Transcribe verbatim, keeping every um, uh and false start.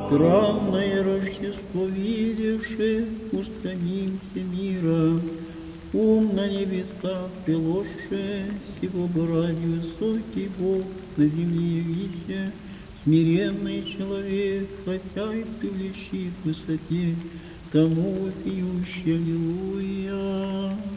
Странное Рождество видевши, устранимся мира. Ум на небесах приложше, сего бы ради высокий Бог на земле явися, смиренный человек, хотя и превлещи к высоте, тому вопиющий, аллилуйя.